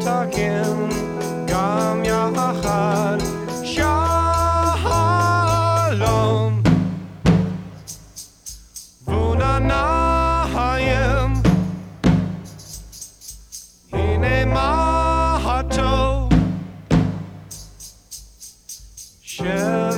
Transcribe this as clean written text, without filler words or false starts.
משחקים גם יחד. שלום ועניים, הנה מה הטוב של